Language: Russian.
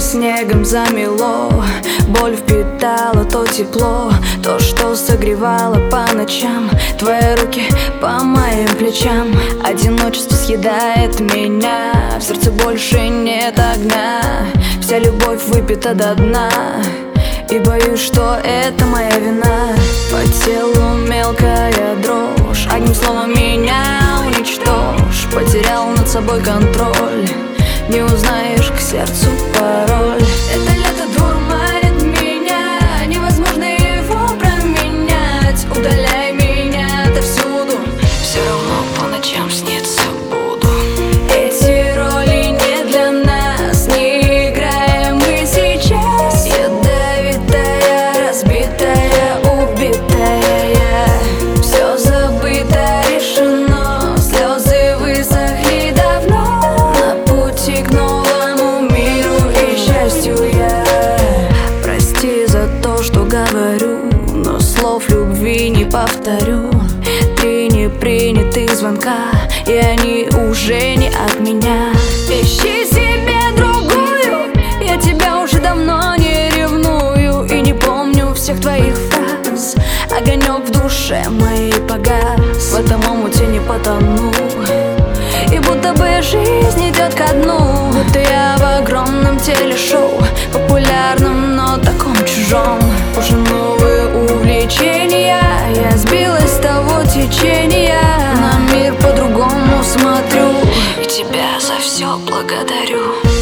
снегом замело, боль впитала то тепло, то, что согревало по ночам. Твои руки по моим плечам. Одиночество съедает меня, в сердце больше нет огня. Вся любовь выпита до дна, и боюсь, что это моя вина. По телу мелкая дрожь, одним словом меня уничтожь. Потерял над собой контроль, не узнаешь к сердцу пароль. Это лето дурманит меня, невозможно его променять. Удаляй меня отовсюду, все равно по ночам снится буду. Эти роли не для нас, не играем мы сейчас. Ядовитая, разбитая, убитая я. Все забыто, решено, слезы высохли давно. На пути к новому миру и счастью я. Прости за то, что говорю, но слов любви не повторю. Три непринятых звонка, и они уже не от меня. Ищи себе другую, я тебя уже давно не ревную. И не помню всех твоих фраз, огонек в душе моей погас. В этом омуте не потону, и будто бы жизнь идет ко дну. Будто я в огромном телешоу, популярном, но таком чужом. Уже новые увлечения, я сбилась с того течения. На мир по-другому смотрю, и тебя за все благодарю.